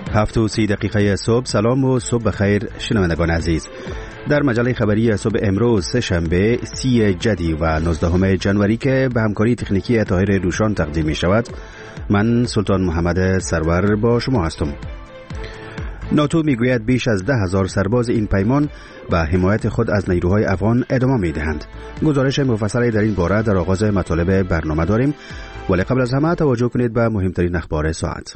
7:30 صبح. سلام و صبح بخیر شنوندگان عزیز. در مجله خبری صبح امروز سه‌شنبه 30 جدی و 19 جنوری که به همکاری تکنیکی طاهر روشان تقدیم می شود، من سلطان محمد سرور با شما هستم. ناتو میگوید بیش از 10,000 سرباز این پیمان به حمایت خود از نیروهای افغان ادامه می دهند. گزارش مفصلی در این باره در آغاز مطالب برنامه داریم، ولی قبل از همه توجه کنید به مهمترین اخبار ساعت.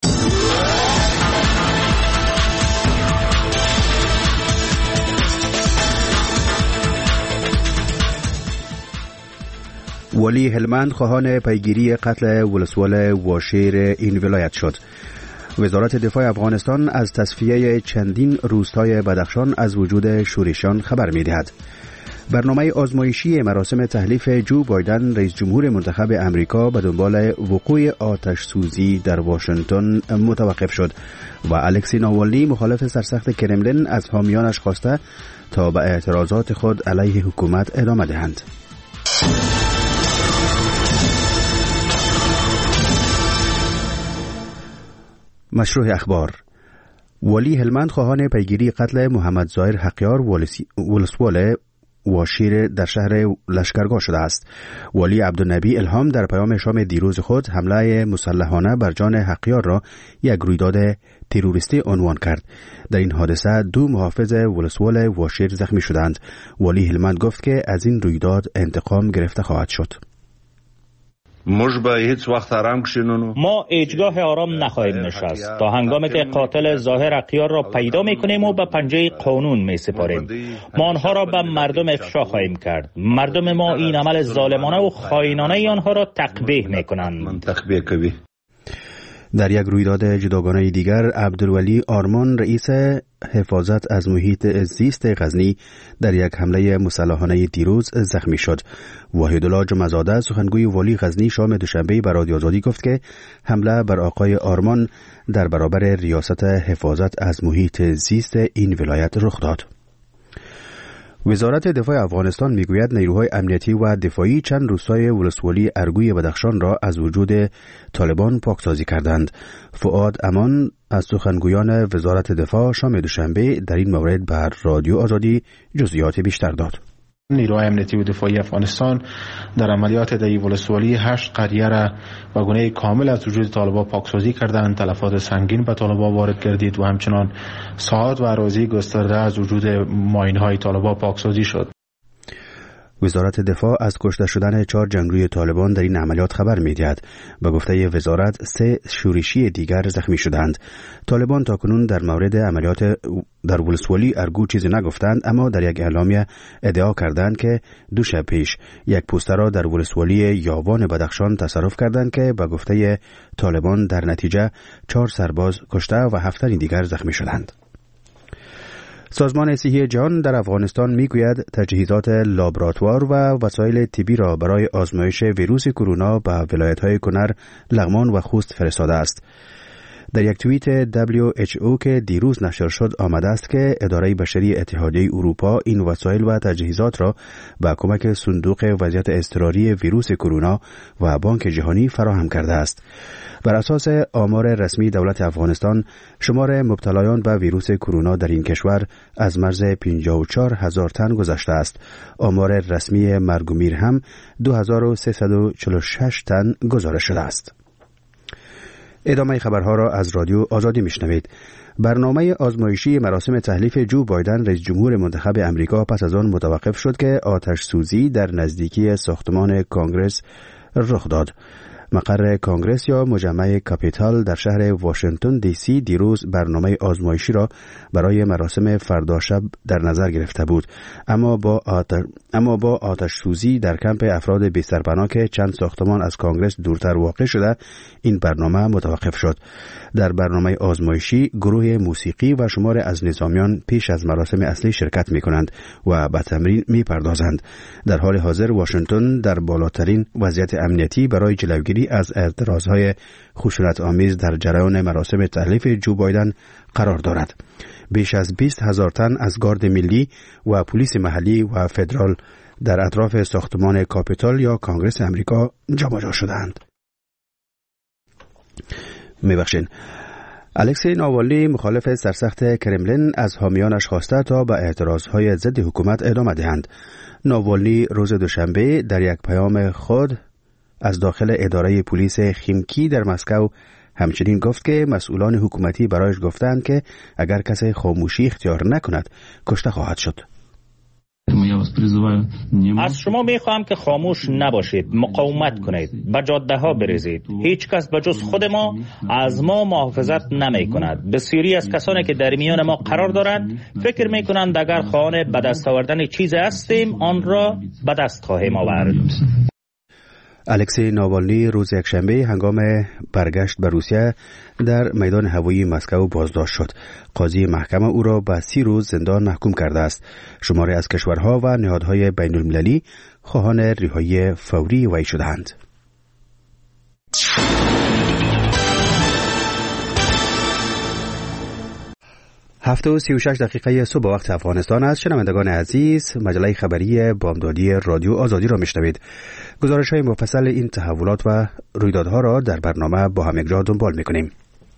ولی هلمند خواهان پیگیری قتل ولسوال واشیر این ولایت شد. وزارت دفاع افغانستان از تصفیه چندین روستای بدخشان از وجود شورشیان خبر می‌دهد. برنامه آزمایشی مراسم تحلیف جو بایدن رئیس جمهور منتخب امریکا به دنبال وقوع آتش سوزی در واشنگتن متوقف شد و الکسی ناوالنی مخالف سرسخت کرملین از حامیانش خواسته تا به اعتراضات خود علیه حکومت ادامه دهند. مشروع اخبار. ولی هلمند خواهان پیگیری قتل محمد ظاهر حقیار ولسوال واشیر در شهر لشکرگاه شده است. ولی عبدالنبی الهام در پیام شام دیروز خود حمله مسلحانه بر جان حقیار را یک رویداد تروریستی عنوان کرد. در این حادثه 2 محافظ ولسوال واشیر زخمی شدند. ولی هلمند گفت که از این رویداد انتقام گرفته خواهد شد. ما هیچگاه آرام نخواهیم نشست تا هنگامی که قاتل ظاهر حقیار را پیدا میکنیم و به پنجه قانون میسپاریم. ما آنها را به مردم افشا خواهیم کرد. مردم ما این عمل ظالمانه و خائنانه آنها را تقبیح میکنند. در یک رویداد جداگانه دیگر عبدالولی آرمان رئیس حفاظت از محیط زیست غزنی در یک حمله مسلحانه دیروز زخمی شد. وحیدالله جمعزاده سخنگوی ولی غزنی شام دوشنبه به رادیو آزادی گفت که حمله بر آقای آرمان در برابر ریاست حفاظت از محیط زیست این ولایت رخ داد. وزارت دفاع افغانستان میگوید نیروهای امنیتی و دفاعی چند روستای ولسوالی ارگوی بدخشان را از وجود طالبان پاکسازی کردند. فؤاد امان از سخنگویان وزارت دفاع شام دوشنبه در این مورد بر رادیو آزادی جزئیات بیشتر داد. نیروهای امنیتی و دفاعی افغانستان در عملیات در ولسوالی 8 قریه را به گونه کامل از وجود طالبان پاکسازی کردند. تلفات سنگین به طالبان وارد گردید و همچنان ساحات و اراضی گسترده از وجود ماین‌های طالبان پاکسازی شد. وزارت دفاع از کشته شدن 4 جنگجوی طالبان در این عملیات خبر می‌دهد. به گفته وزارت 3 شورشی دیگر زخمی شدند. طالبان تاکنون در مورد عملیات در ولسوالی ارگو چیزی نگفتند، اما در یک اعلامیه ادعا کردند که 2 شب پیش یک پوستر را در ولسوالی یاوان بدخشان تصرف کردند که به گفته طالبان در نتیجه 4 سرباز کشته و 7 دیگر زخمی شدند. سازمان صحی جهان در افغانستان میگوید تجهیزات لابراتوار و وسایل طبی را برای آزمایش ویروس کرونا به ولایت‌های کنر، لغمان و خوست فرستاده است. در یک توییت WHO که دیروز نشر شد آمده است که اداره بشری اتحادیه اروپا این وسایل و تجهیزات را با کمک صندوق وضعیت اضطراری ویروس کرونا و بانک جهانی فراهم کرده است. بر اساس آمار رسمی دولت افغانستان، شمار مبتلایان به ویروس کرونا در این کشور از مرز 54,000 تن گذشته است. آمار رسمی مرگ و میر هم 2346 تن گزارش شده است. ادامه خبرها را از رادیو آزادی میشنوید. برنامه آزمایشی مراسم تحلیف جو بایدن رئیس جمهور منتخب امریکا پس از آن متوقف شد که آتش سوزی در نزدیکی ساختمان کانگرس رخ داد. مقر کانگرس یا مجمع کاپیتال در شهر واشنگتن دی سی دیروز برنامه آزمایشی را برای مراسم فردا شب در نظر گرفته بود، اما با آتش سوزی در کمپ افراد بی سرپناه که چند ساختمان از کانگرس دورتر واقع شده این برنامه متوقف شد. در برنامه آزمایشی گروه موسیقی و شمار از نظامیان پیش از مراسم اصلی شرکت می کنند و به تمرین می پردازند. در حال حاضر واشنگتن در بالاترین وضعیت امنیتی برای جلوگیری از اعتراضهای خشونت آمیز در جریان مراسم تحلیف جو بایدن قرار دارد. بیش از 20,000 تن از گارد ملی و پلیس محلی و فدرال در اطراف ساختمان کاپیتال یا کانگرس امریکا جمع شدند. الکسی ناوالنی مخالف سرسخت کرملین از حامیانش خواسته تا به اعتراضهای ضد حکومت ادامه دهند. ناوالنی روز دوشنبه در یک پیام خود از داخل اداره پلیس خیمکی در مسکو همچنین گفت که مسئولان حکومتی برایش گفتند که اگر کسی خاموشی اختیار نکند کشته خواهد شد. از شما میخواهم که خاموش نباشید، مقاومت کنید، به جاده ها بریزید. هیچ کس به جز خود ما از ما محافظت نمی کند. بسیاری از کسانی که در میان ما قرار دارند فکر می کنند اگر خواهان به دست آوردن چیزی هستیم آن را به دست خواهیم آورد. الکسی ناوالنی روز یکشنبه هنگام برگشت به روسیه در میدان هوایی مسکو بازداشت شد. قاضی محکمه او را به 30 روز زندان محکوم کرده است. شماری از کشورها و نهادهای بین المللی خواهان رهایی فوری وی شدند. 7:36 صبح وقت افغانستان است. شنوندگان عزیز، مجله خبری بامدادی رادیو آزادی را میشنوید. گزارش‌های مفصل این تحولات و رویدادها را در برنامه با هم یکجا دنبال می‌کنیم.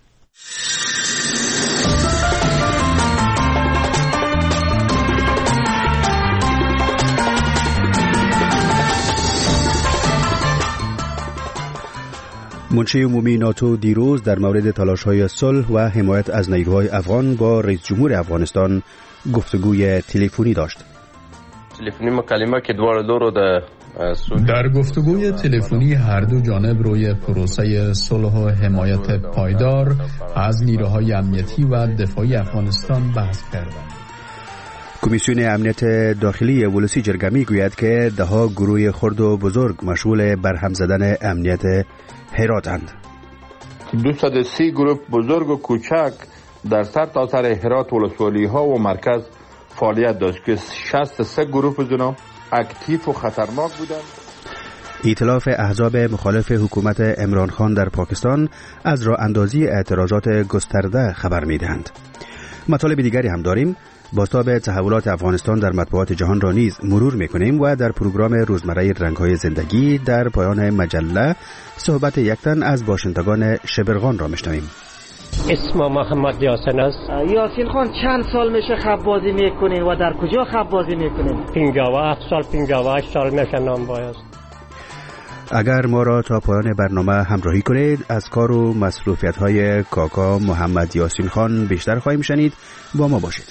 منشی عمومی ناتو دیروز در مورد تلاش‌های صلح و حمایت از نیروهای افغان با رئیس جمهور افغانستان گفتگوی تلفنی داشت. تلفنی مکالمه که دوار در گفتگوی تلفنی هر دو جانب روی پروسه صلح و حمایت پایدار از نیروهای امنیتی و دفاعی افغانستان بحث کردند. کمیسیون امنیت داخلی ولسی جرگه میگوید که دهها گروه خرد و بزرگ مشغول برهم زدن امنیت هراتند. 230 گروه بزرگ و کوچک در سرتاسر هرات ولسوالی ها و مرکز فعالیت داشت که 63 گروه جناب اکتیو و خطرناک بودند. ائتلاف احزاب مخالف حکومت عمران خان در پاکستان از راه اندازی اعتراضات گسترده خبر میدهند. مطالب دیگری هم داریم. بازتاب تحولات افغانستان در مطبوعات جهان را نیز مرور میکنیم و در پروگرام روزمره رنگ‌های زندگی در پایان مجله صحبت یک تن از باشندگان شبرغان را میشنویم. اسم محمد یاسین است. یاسین خان چند سال میشه خب بازی میکنین و در کجا خب بازی میکنین؟ 57 سال 58 سال میشه نام باید. اگر ما را تا پایان برنامه همراهی کنید از کار و مصروفیت‌های کاکا محمد یاسین خان بیشتر خواهیم شنید. با ما باشید.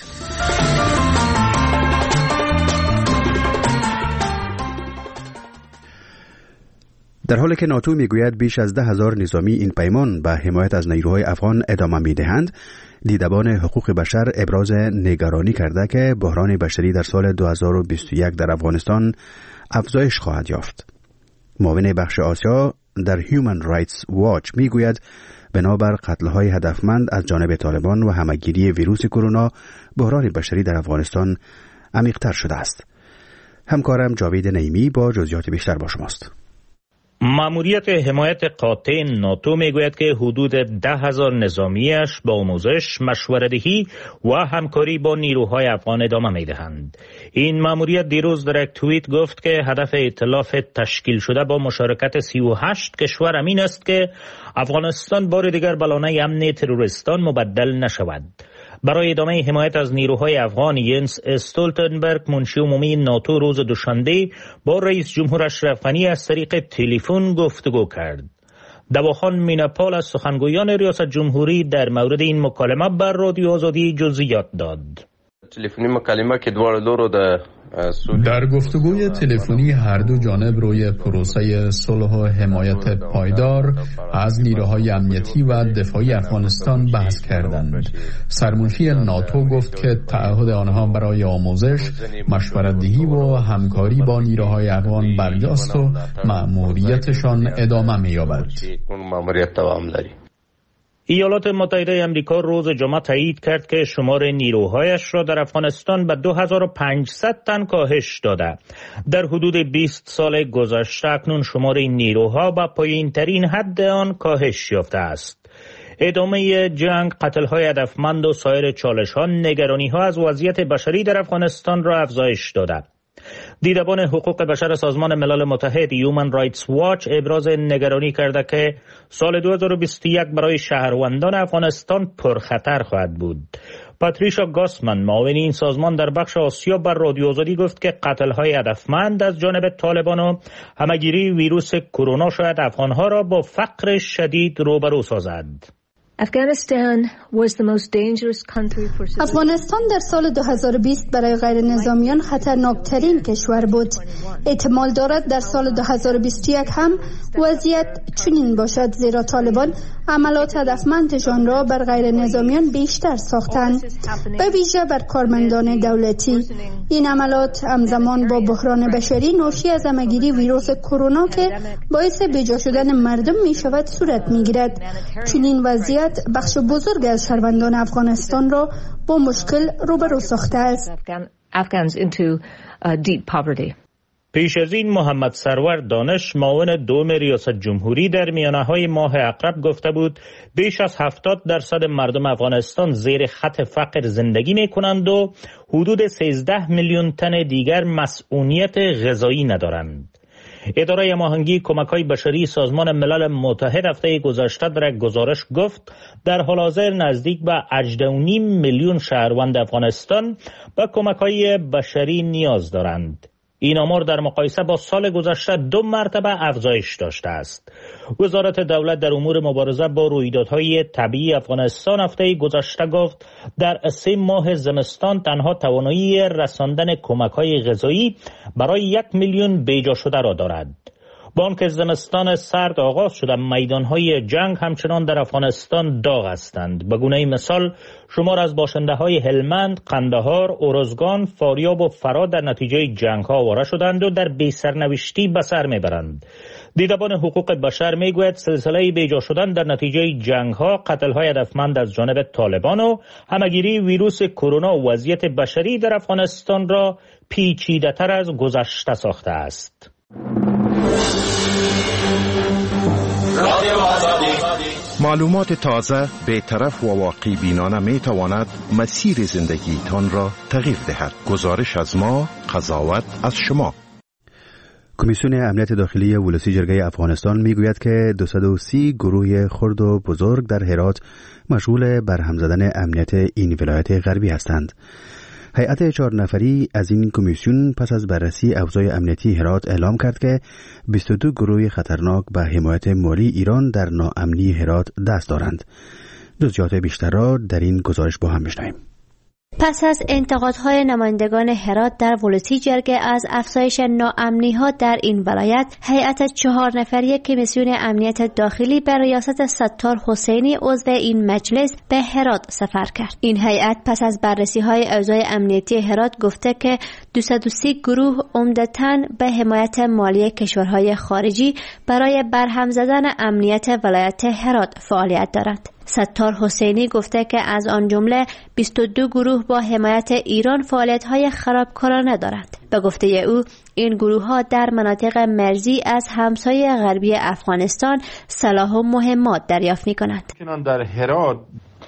در حالی که ناتو میگوید بیش از 10,000 نظامی این پیمان به حمایت از نیروهای افغان ادامه میدهند، دیدبان حقوق بشر ابراز نگرانی کرده که بحران بشری در سال 2021 در افغانستان افزایش خواهد یافت. معاون بخش آسیا در Human Rights Watch میگوید بنابر قتل‌های هدفمند از جانب طالبان و همه‌گیری ویروس کرونا بحران بشری در افغانستان عمیق‌تر شده است. همکارم جاوید نعیمی با جزئیات بیشتر با شماست. ماموریت حمایت قاطع ناتو میگوید که حدود 10,000 نظامیش با آموزش، مشوره‌دهی و همکاری با نیروهای افغان ادامه میدهند. این ماموریت دیروز در یک توییت گفت که هدف ائتلاف تشکیل شده با مشارکت 38 کشور امین است که افغانستان بار دیگر به لانه امن تروریستان مبدل نشود. برای ادامه حمایت از نیروهای افغان، ینس استولتنبرگ منشی عمومی ناتو روز دوشنبه با رئیس جمهور اشرف غنی از طریق تلفن گفتگو کرد. دواخان میناپال از سخنگویان ریاست جمهوری در مورد این مکالمه بر رادیو آزادی جزئیات داد. تلفنی مکالمه که دوار در گفتگوی تلفنی هر دو جانب روی پروسه صلح و حمایت پایدار از نیروهای امنیتی و دفاعی افغانستان بحث کردند. سرمنشی ناتو گفت که تعهد آنها برای آموزش، مشورت‌دهی و همکاری با نیروهای افغان برجاست و مأموریتشان ادامه می‌یابد. ایالات متحده آمریکا روز جمعه تایید کرد که شمار نیروهایش را در افغانستان به 2500 تن کاهش داده. در حدود 20 سال گذشته اکنون شمار این نیروها به پایین‌ترین حد آن کاهش یافته است. ادامه جنگ، قتل‌های هدفمند و سایر چالش‌ها نگرانی‌ها از وضعیت بشری در افغانستان را افزایش داده. دیدبان حقوق بشر سازمان ملل متحد هیومن رایتس واچ ابراز نگرانی کرده که سال 2021 برای شهروندان افغانستان پرخطر خواهد بود. پاتریشا گاسمن معاون این سازمان در بخش آسیا بر رادیو آزادی گفت که قتل‌های هدفمند از جانب طالبان و همه‌گیری ویروس کرونا شاید افغان‌ها را با فقر شدید روبرو سازد. افغانستان در سال 2020 برای غیر نظامیان خطرناکترین کشور بود. احتمال دارد در سال 2021 هم وضعیت چنین باشد، زیرا طالبان عملات هدفمندشان را بر غیر نظامیان بیشتر ساختند، به ویژه بر کارمندان دولتی. این عملات همزمان با بحران بشری ناشی از همه‌گیری ویروس کرونا که باعث بیجا شدن مردم می شود صورت می گیرد. چنین وضعیت بخش بزرگ از شهروندان افغانستان را با مشکل روبرو ساخته است. پیش از این محمد سرور دانش معاون دوم ریاست جمهوری در میانه‌های ماه عقرب گفته بود بیش از 70% مردم افغانستان زیر خط فقر زندگی می‌کنند و حدود 13 میلیون تن دیگر مسئولیت غذایی ندارند. اداره هماهنگی کمک‌های بشری سازمان ملل متحد هفته گذشته در یک گزارش گفت در حال حاضر نزدیک به 18.5 میلیون شهروند افغانستان به کمک‌های بشری نیاز دارند. این آمار در مقایسه با سال گذشته 2 مرتبه افزایش داشته است. وزارت دولت در امور مبارزه با رویدادهای طبیعی افغانستان هفته گذشته گفت در 3 ماه زمستان تنها توانایی رساندن کمک‌های غذایی برای 1 میلیون بیجا شده را دارد. با آنکه زمستان سرد آغاز شده، میدانهای جنگ همچنان در افغانستان داغ هستند. به گونه مثال شمار از باشنده‌های هلمند، قندهار، ارزگان، فاریاب و فرا در نتیجه جنگ‌ها آواره شدند و در بی‌سرنوشتی به سر میبرند. دیدبان حقوق بشر میگوید سلسله بیجا شدن در نتیجه جنگ‌ها، قتل‌های هدفمند از جانب طالبان و همه‌گیری ویروس کرونا و وضعیت بشری در افغانستان را پیچیده‌تر از گذشته ساخته است. معلومات تازه، بی‌طرف و واقعی بینانه می تواند مسیر زندگیتان را تغییر دهد. گزارش از ما، قضاوت از شما. کمیسیون امنیت داخلی ولسی جرگه افغانستان میگوید که 230 گروه خرد و بزرگ در هرات مشغول برهم زدن امنیت این ولایت غربی هستند. هیئت 4 نفری از این کمیسیون پس از بررسی اوضاع امنیتی هرات اعلام کرد که 22 گروه خطرناک به حمایت مالی ایران در ناامنی هرات دست دارند. جزئیات بیشتر را در این گزارش با هم بشنویم. پس از انتقادهای نمایندگان هرات در ولسی جرگه از افزایش ناامنی‌ها در این ولایت، هیئت 4 نفری کمیسیون امنیت داخلی به ریاست ستار حسینی عضو این مجلس به هرات سفر کرد. این هیئت پس از بررسی‌های اوضاع امنیتی هرات گفته که 230 گروه عمدتاً به حمایت مالی کشورهای خارجی برای برهم زدن امنیت ولایت هرات فعالیت دارند. ستار حسینی گفته که از آن جمله 22 گروه با حمایت ایران فعالیت‌های خرابکارانه دارند. به گفته او این گروه‌ها در مناطق مرزی از همسایه غربی افغانستان سلاح و مهمات دریافت می‌کنند. در هرات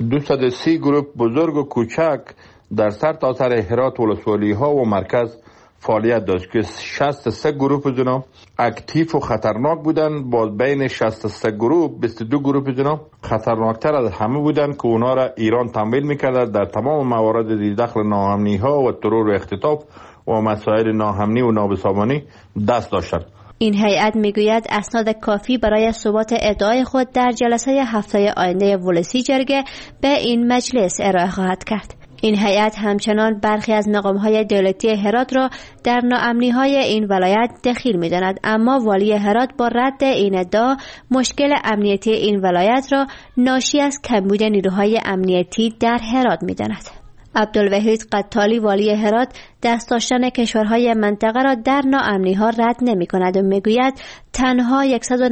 230 گروه بزرگ و کوچک در سرتاسر هرات ولسوالی‌ها و مرکز فعالیت داشت که 63 گروه جناب اکتیف و خطرناک بودن. باز بین 63 گروه 22 گروه جناب خطرناکتر از همه بودن که اونا را ایران تمویل میکرد در تمام موارد دخل ناامنی ها و ترور و اختطاف و مسائل ناامنی و نابسامانی دست داشتند. این هیئت میگوید اسناد کافی برای ثبات ادعای خود در جلسه هفته آینده ولسی جرگه به این مجلس ارائه خواهد کرد. این هیئت همچنان برخی از مقام‌های دولتی هرات را در ناامنی‌های این ولایت دخیل می‌داند، اما والی هرات با رد این ادعا مشکل امنیتی این ولایت را ناشی از کمبود نیروهای امنیتی در هرات می‌داند. عبدالوحید قطالی والی هرات دست داشتن کشورهای منطقه را در ناامنی‌ها رد نمی‌کند و می‌گوید تنها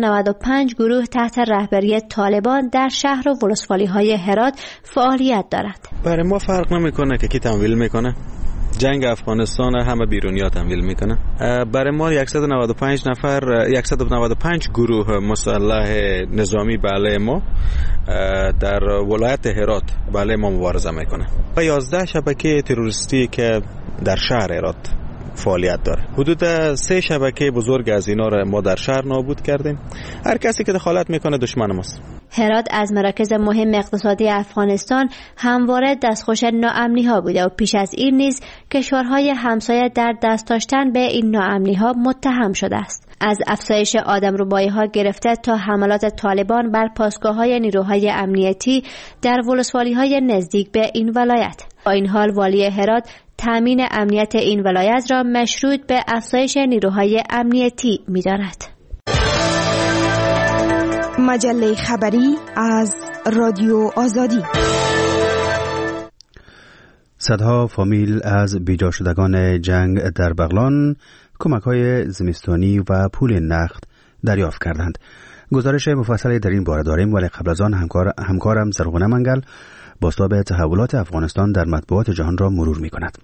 195 گروه تحت رهبری طالبان در شهر و ولسوالی‌های هرات فعالیت دارند. برای ما فرق نمی‌کنه که کی تمویل می‌کنه. جنگ افغانستان همه بیرونی‌ها تمویل می‌کنه. برای ما 195 گروه مسلح نظامی بله ما در ولایت هرات بله ما مبارزه میکنه و 11 شبکه تروریستی که در شهر هرات فعالیت داره. حدود 3 شبکه بزرگ از اینا را ما در شهر نابود کردیم. هر کسی که دخالت میکنه دشمن ماست. هرات از مراکز مهم اقتصادی افغانستان همواره دستخوش ناامنی ها بوده و پیش از این نیز کشورهای همسایه در دست داشتن به این ناامنی ها متهم شده است. از افزایش آدمربایی ها گرفته تا حملات طالبان بر پاسگاه های نیروهای امنیتی در ولسوالی های نزدیک به این ولایت. با این حال والی هرات تامین امنیت این ولایت را مشروط به افزایش نیروهای امنیتی می‌داند. مجله خبری از رادیو آزادی. صدها فامیل از بیجا شدگان جنگ در بغلان کمک‌های زمستانی و پول نقد دریافت کردند. گزارش مفصلی در این باره داریم، ولی قبل از آن همکارم زرغونه منگل بازتاب تحولات افغانستان در مطبوعات جهان را مرور می‌کند.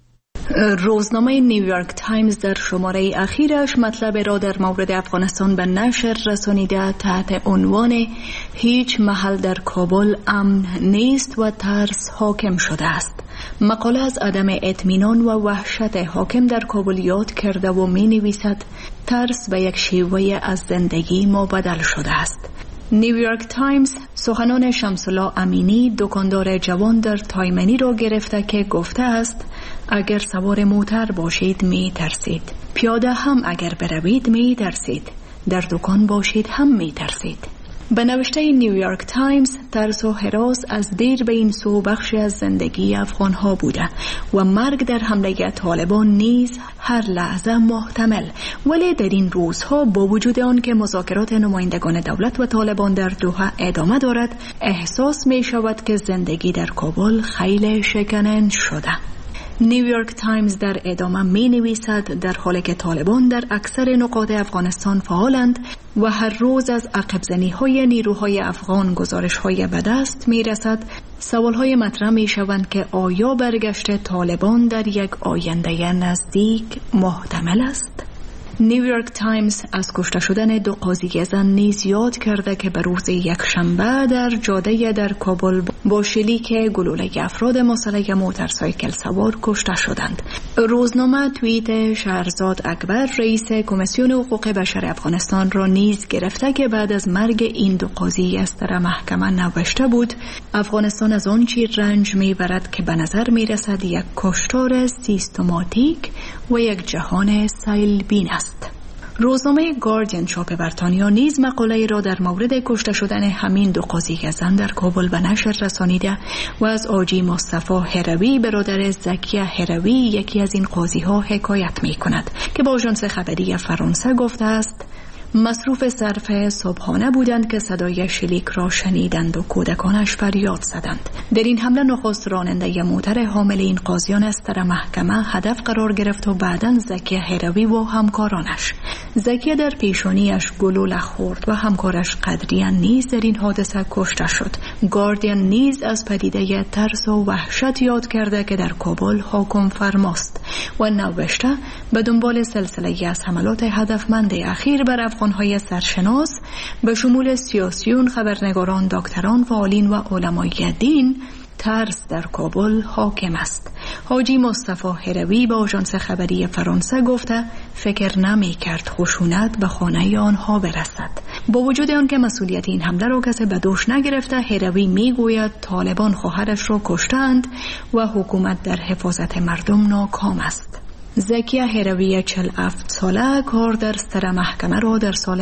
روزنامه نیویورک تایمز در شماره اخیرش مطلب را در مورد افغانستان به نشر رسانیده تحت عنوان هیچ محل در کابل امن نیست و ترس حاکم شده است. مقاله از عدم اطمینان و وحشت حاکم در کابل یاد کرده و می نویسد ترس به یک شیوه از زندگی مبدل شده است. نیویورک تایمز سخنان شمس‌الله امینی دکاندار جوان در تایمنی را گرفته که گفته است اگر سوار موتر باشید می ترسید، پیاده هم اگر بروید می ترسید، در دکان باشید هم می ترسید. به نوشته نیویورک تایمز ترس و هراس از دیر به این سو بخشی از زندگی افغانها بوده و مرگ در حمله طالبان نیز هر لحظه محتمل. ولی در این روزها با وجود آن که مذاکرات نمایندگان دولت و طالبان در دوحه ادامه دارد، احساس می شود که زندگی در کابل خیلی شکننده شده. نیویورک تایمز در ادامه می نویسد در حالی که طالبان در اکثر نقاط افغانستان فعالند و هر روز از عقب زنی های نیروهای افغان گزارش های به دست می رسد، سوال های مطرح می شوند که آیا برگشت طالبان در یک آینده نزدیک محتمل است؟ نیویورک تایمز از کشته شدن 2 قاضی زن نیز یاد کرده که به روز یکشنبه در جاده در کابل با شلیک گلوله افراد مسلح موتورسایکل سوار کشته شدند. روزنامه توییت شهرزاد اکبر رئیس کمیسیون حقوق بشر افغانستان را نیز گرفته که بعد از مرگ این 2 قاضی از طرف محکمه نوشته بود افغانستان از آن چیز رنج میبرد که به نظر میرسد یک کشتار سیستماتیک و یک جهان سیلبین است. روزنامه گاردین چاپ بریتانیا نیز مقاله را در مورد کشته شدن همین 2 قاضی زن در کابل به نشر رسانیده و از آجی مصطفی هروی برادر زکی هروی یکی از این قاضی ها حکایت می کند که با آژانس خبری فرانسه گفته است مصروف صرف صبحانه بودند که صدای شلیک را شنیدند و کودکانش فریاد زدند. در این حمله نخست راننده موتر حامل این قاضیان از طرف محکمه هدف قرار گرفت و بعداً زکی هروی و همکارانش. زکی در پیشانیش گلوله خورد و همکارش قدریان نیز در این حادثه کشته شد. گاردین نیز از پدیده ترس و وحشت یاد کرده که در کابل حاکم فرماست و نوشته به دنبال سلسله از حملات هدفمند اخیر بر افغانهای سرشناس به شمول سیاسیون، خبرنگاران، دکتران، فعالین و علمای دین، ترس در کابل حاکم است. حاجی مصطفی هروی به آژانس خبری فرانسه گفته فکر نمی کرد خشونت به خانه آنها برسد. با وجود آنکه مسئولیت این حمله را کسی به دوش نگرفته، هروی می گوید طالبان خواهرش را کشتند و حکومت در حفاظت مردم ناکام است. زکی هروی 47 ساله کار در سر محکمه را در سال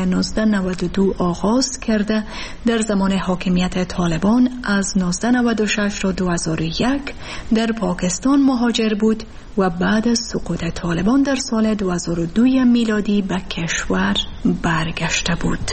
1992 آغاز کرده. در زمان حاکمیت طالبان از 1996 تا 2001 در پاکستان مهاجر بود و بعد از سقوط طالبان در سال 2002 میلادی به کشور برگشته بود.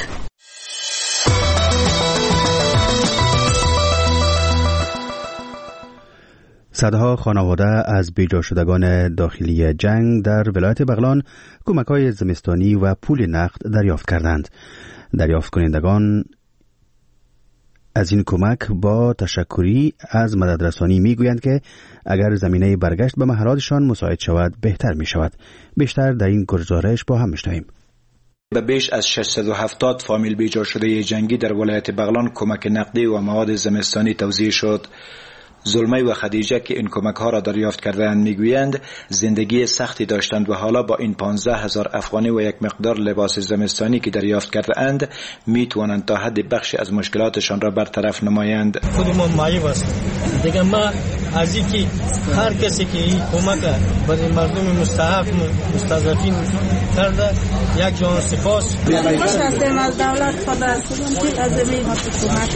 صدها خانواده از بیجا شدگان داخلی جنگ در ولایت بغلان کمک‌های زمستانی و پول نقد دریافت کردند. دریافت کنندگان از این کمک با تشکری از مددرسانی میگویند که اگر زمینه برگشت به محلاتشان مساعد شود بهتر می شود. بیشتر در این گزارش با هم میشنویم. به بیش از 670 فامیل بیجا شده جنگی در ولایت بغلان کمک نقدی و مواد زمستانی توزیع شد. زلمه و خدیجه که این کمک ها را دریافت کردند میگویند زندگی سختی داشتند و حالا با این 15,000 افغانی و یک مقدار لباس زمستانی که دریافت کرده اند میتوانند تا حد بخشی از مشکلاتشان را برطرف نمایند. خودمان معیوب است دیگه. ما از اینکه هر کسی که این کمک برای مردم مستحق مستضعفین کرده یک جان سپاس. خوش هستیم از دولت خدا از این کمک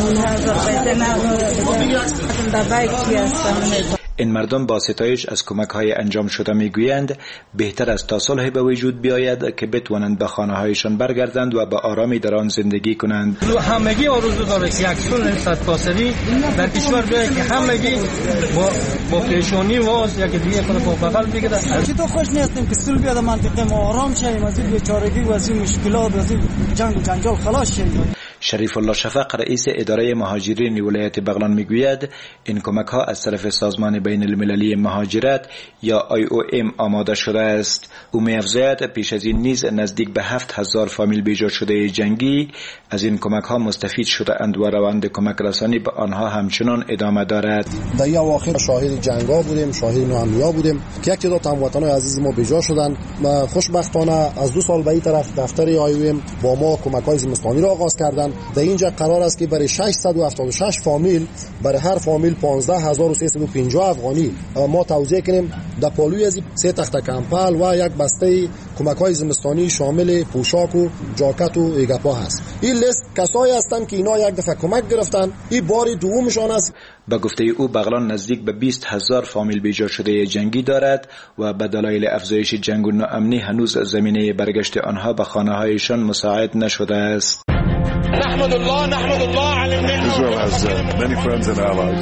کرده. این مردم با ستایش از کمک های انجام شده میگویند بهتر است تا صلح به وجود بیاید که بتوانند به خانه هایشان برگردند و به آرامی در آن زندگی کنند. همگی آرزو داره که یک صلح 100% در کشور بیاید که همگی با پیشانی واز یک دیگه خود با بغل بگیرد. چطور خوش نیستیم که صلح بیاد منطقه ما آرام شیم، از این بیچارگی و از این مشکلات و از این جنگ و جنجال خلاص شیم. شریف الله شفق رئیس اداره مهاجرین ولایت بغلان میگوید این کمک ها از طرف سازمان بین المللی مهاجرت یا IOM آماده شده است. او می‌افزاید پیش از این نیز نزدیک به 7,000 فامیل بیجا شده جنگی از این کمک ها مستفید شده اند و روند کمک رسانی به آنها همچنان ادامه دارد. در این اواخر شاهد جنگا بودیم، شاهد ناامنی‌ها بودیم که یک تعداد هموطنان عزیز ما بیجا شدند. خوشبختانه از 2 سال به این طرف دفتر IOM با ما کمک‌های زمستانی را آغاز کردند. در اینجا قرار است که برای 676 فامیل برای هر فامیل 15,350 افغانی ما توزیع کنیم. در پالوی از 3 تخته کمپل و یک بسته کمک‌های زمستانی شامل پوشاک و جاکت و ایگپا هست. این لیست کسایی هستند که اینا یک دفعه کمک گرفتن، این بار دومشان است. به گفته او بغلان نزدیک به 20,000 فامیل بیجا شده جنگی دارد و به دلایل افزایش جنگ و ناامنی هنوز زمینه برگشت آنها به خانه‌هایشان مساعد نشده است. نحمد الله على النعمة. Israel has many friends and allies.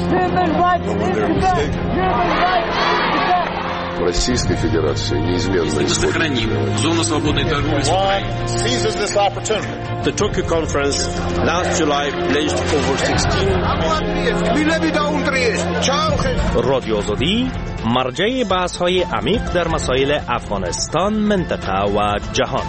Российской Федерации неизменно сохраним зону свободной торговли с Украиной. Seizes this opportunity. The Tokyo conference last July pledged over 16. رادیو آزادی مرجع بحث‌های عمیق در مسائل افغانستان، منطقه و جهان.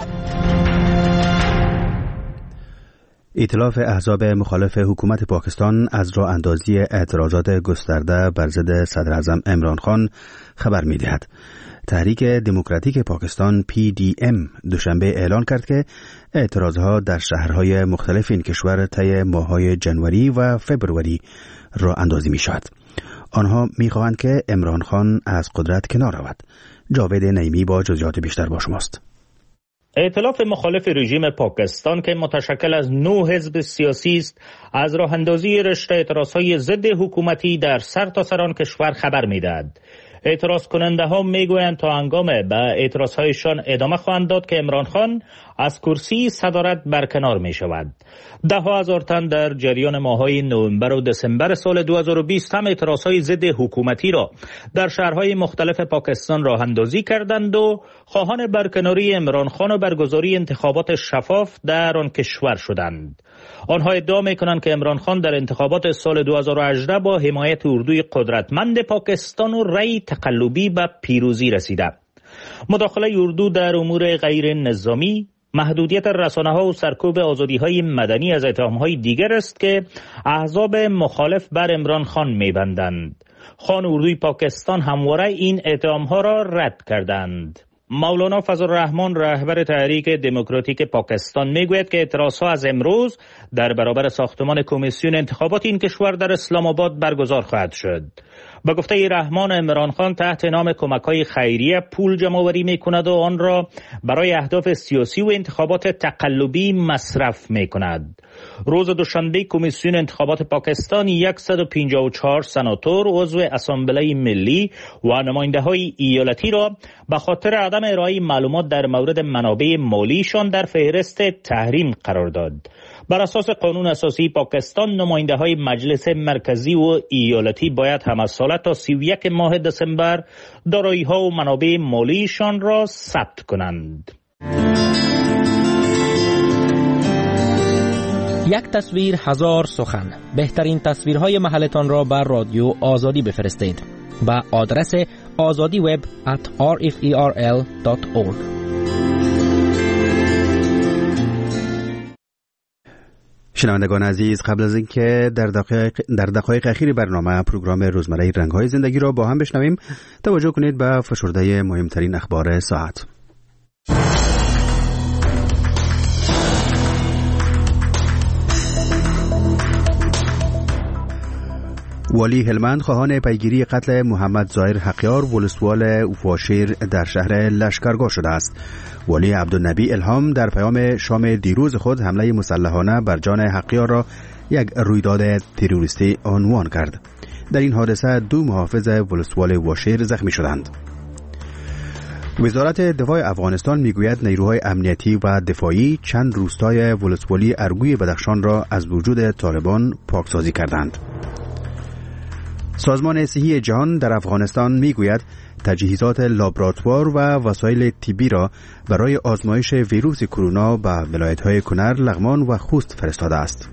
ائتلاف احزاب مخالف حکومت پاکستان از راه اندازی اعتراضات گسترده بر ضد صدر اعظم عمران خان خبر می‌دهد. تحریک دموکراتیک پاکستان PDM دوشنبه اعلان کرد که اعتراضها در شهرهای مختلف این کشور طی ماه‌های جنوری و فبروری راه اندازی می‌شود. آنها می‌خواهند که عمران خان از قدرت کنار رود. جاوید نعیمی با جزئیات بیشتر با شماست. ائتلاف مخالف رژیم پاکستان که متشکل از 9 حزب سیاسی است، از راه اندازی رشته اعتراضهای ضد حکومتی در سرتاسر آن کشور خبر می‌دهد. اعتراض کننده ها میگویند تا هنگام به اعتراضهایشان ادامه خواهند داد که عمران خان از کرسی صدارت برکنار می شود. 10,000 تن در جریان ماه‌های نوامبر و دسامبر سال 2020 هم اعتراضهای ضد حکومتی را در شهرهای مختلف پاکستان راه اندازی کردند و خواهان برکناری عمران خان و برگزاری انتخابات شفاف در آن کشور شدند. آنها ادعا می‌کنند که عمران خان در انتخابات سال 2018 با حمایت اردوی قدرتمند پاکستان و رأی تقلبی به پیروزی رسیده. مداخله اردو در امور غیر نظامی، محدودیت رسانه‌ها و سرکوب آزادی‌های مدنی از اتهام‌های دیگر است که احزاب مخالف بر عمران خان می‌بندند. خان اردوی پاکستان همواره این اتهام‌ها را رد کردند. مولانا فضل الرحمن رهبر تحریک دموکراتیک پاکستان میگوید که اعتراضها از امروز در برابر ساختمان کمیسیون انتخابات این کشور در اسلام آباد برگزار خواهد شد. به گفته رحمان، عمران خان تحت نام کمک‌های خیریه پول جمع‌آوری می‌کند و آن را برای اهداف سیاسی و انتخابات تقلبی مصرف می‌کند. روز دوشنبه کمیسیون انتخابات پاکستان 154 سناتور عضو اسامبله ملی و نماینده‌های ایالتی را به خاطر عدم ارائه معلومات در مورد منابع مالیشان در فهرست تحریم قرار داد. بر اساس قانون اساسی پاکستان، نماینده‌های مجلس مرکزی و ایالتی باید همه ساله تا 31 ماه دسامبر دارایی‌ها و منابع مالیشان را ثبت کنند. یک تصویر هزار سخن. بهترین تصویرهای محلتان را بر رادیو آزادی بفرستید با آدرس azadiweb@rferl.org. شنوندگان عزیز، قبل از اینکه در دقایق اخیر برنامه پروگرام روزمره رنگ‌های زندگی را با هم بشنویم، توجه کنید به فشرده مهمترین اخبار ساعت. والی هلمند خواهان پیگیری قتل محمد ظاهر حقیار ولسوال واشیر در شهر لشکرگاه شده است. والی عبدالنبی الهام در پیام شام دیروز خود حمله مسلحانه بر جان حقیار را یک رویداد تروریستی عنوان کرد. در این حادثه 2 محافظ ولسوال واشیر زخمی شدند. وزارت دفاع افغانستان میگوید نیروهای امنیتی و دفاعی چند روستای ولسوالی ارگوی بدخشان را از وجود طالبان پاکسازی کردند. سازمان صحی جهان در افغانستان میگوید تجهیزات لابراتوار و وسایل طبی را برای آزمایش ویروس کرونا به ولایت‌های کنر، لغمان و خوست فرستاده است.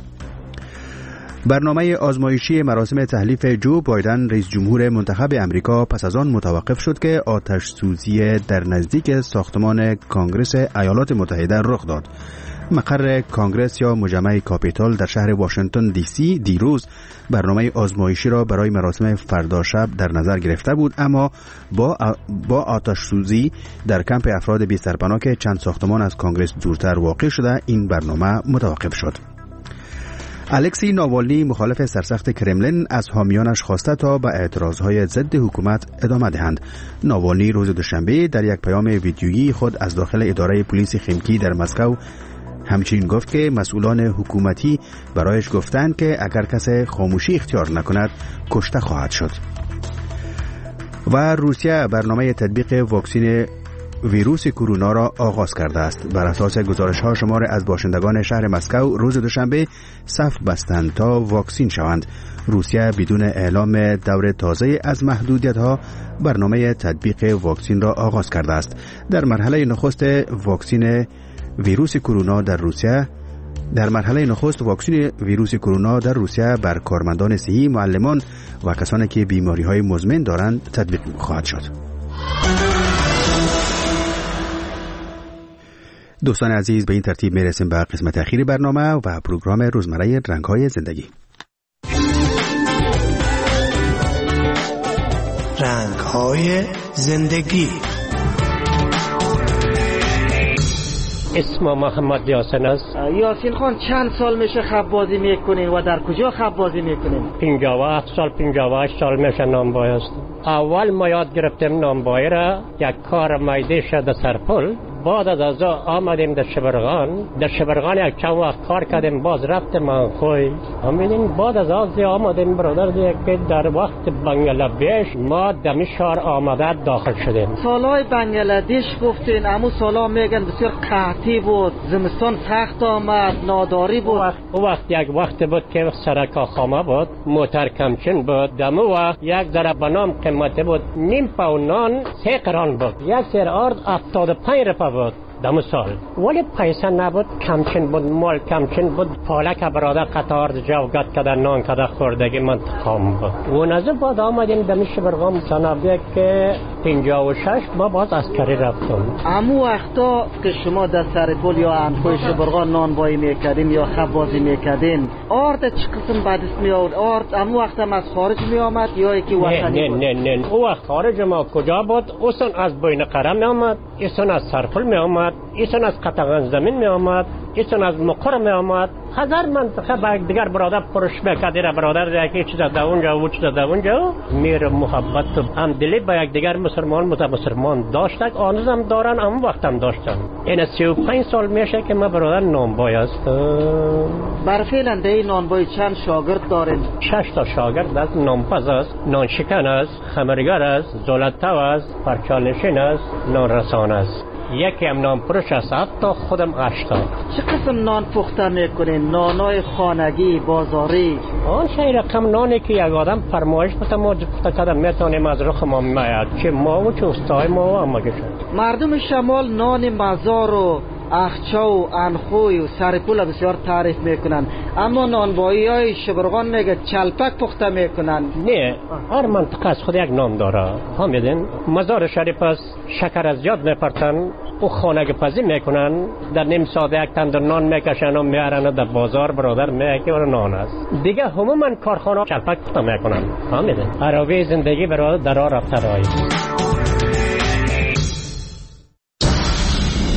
برنامه آزمایشی مراسم تحلیف جو بایدن رئیس جمهور منتخب امریکا پس از آن متوقف شد که آتش سوزی در نزدیک ساختمان کنگره ایالات متحده رخ داد. مقر کانگرس یا مجمع کاپیتال در شهر واشنگتن دی سی دیروز برنامه آزمایشی را برای مراسم فردا شب در نظر گرفته بود، اما با آتش سوزی در کمپ افراد بی سرپناه که چند ساختمان از کانگرس دورتر واقع شده این برنامه متوقف شد. الکسی ناوالنی مخالف سرسخت کرملین از حامیانش خواسته تا به اعتراضهای ضد حکومت ادامه دهند. ناوالنی روز دوشنبه در یک پیام ویدیویی خود از داخل اداره پلیس خیمکی در مسکو همچنین گفت که مسئولان حکومتی برایش گفتند که اگر کسی خاموشی اختیار نکند کشته خواهد شد. و روسیه برنامه تطبیق واکسن ویروس کرونا را آغاز کرده است. بر اساس گزارش‌ها شمار از باشندگان شهر مسکو روز دوشنبه صف بستند تا واکسین شوند. روسیه بدون اعلام دور تازه از محدودیت‌ها برنامه تطبیق واکسن را آغاز کرده است. در مرحله نخست واکسن ویروس کرونا در روسیه بر کارمندان صحی، معلمان و کسانی که بیماری‌های مزمن دارند تطبیق خواهد شد. دوستان عزیز، به این ترتیب میرسیم به قسمت اخیر برنامه و پروگرام روزمره رنگ‌های زندگی. رنگ‌های زندگی. اسم محمد یاسین است. یاسین خان چند سال میشه خب بازی میکنین و در کجا خب بازی میکنین؟ 57 سال 58 سال میشه نانبای است. اول ما یاد گرفتیم نانبایی را یک کار میده شده سرپل. بعد از آمدیم در شبرغان یک چند وقت کار کردیم، باز رفتیم منخوی. همین بعد از آمدیم برادر دیگه که در وقت بنگلادش ما دمی شهر آمده داخل شدیم. سالهای بنگلادش گفتین، اما سالا میگن بسیار قحطی بود، زمستان سخت آمد، ناداری بود. او وقت یک وقت بود که سرکا خامه بود، موتر کمچین بود، دمو وقت یک ذره بنام قیمتی بود، نیم پاون نان 3 قران بود، یک سر آرد 75 روپیه بود دم سال. ولی پیسه نبود، کمچین بود، مال کمچین بود. پالک برادر قطار جوگت کده نان کده خوردگی من تقام بود. و نزد بعد آمدیم دمی شبرغان سنابیه که 56 ما باز عسکری رفتم. امو وقتا که شما در سر پل یا انخوی شبرغان نان بایی میکردین یا خب بازی میکردین، آرد چه قسم بعدست می آورد؟ آرد امو وقت هم از خارج می آمد یا یکی وطنی بود؟ نه او وقت خارج ما کجا بود؟ اوسن از بین قره می آمد، ایسن از سرپل می آمد، ایسن از قطغان زمین می آمد، ایسن از مقر می آمد. هزار منطقه با دیگر برادر پرش میکرد، را برادر دیگه چیز در اونجا و چیز در اونجا. میر محبت هم دلی با یک دیگر مسلمان داشتن، آنوز هم دارن، اون وقت هم داشتن. این 35 سال میشه که ما برادر نانبای است. بر فعلا در این نانبای چند شاگرد دارین؟ 6 تا شاگرد است. نانپز است، نانشکن است، خمرگر است، زولتو است، پرچالشین است، نانرسان است. یکی هم نان پروش است، حتی خودم 80. چه قسم نان پخته میکنین؟ نانای خانگی، بازاری؟ آن شای رقم نانی که یک آدم فرمایش بده ما پخته کردن میتونیم از رخ ما میاد، چه ما و چه استای ما و همه گشت. مردم شمال نان مزار و اخچه و انخوی و سرپول بسیار تعریف میکنن، اما نانبایی های شبرغان میگه چلپک پخته میکنن. نه، هر منطقه از خود یک نام داره. فهمیدین؟ مزار شریف است، شکر از یاد میپرتن، او خانه پزی میکنن، در نیم ساعت یک تندر نان میکشن و میارن در بازار برادر میکنن نان است. دیگه عموما کارخانه چلپک میکنن. فهمیدین؟ عربی زندگی برادر در راه رفته راه.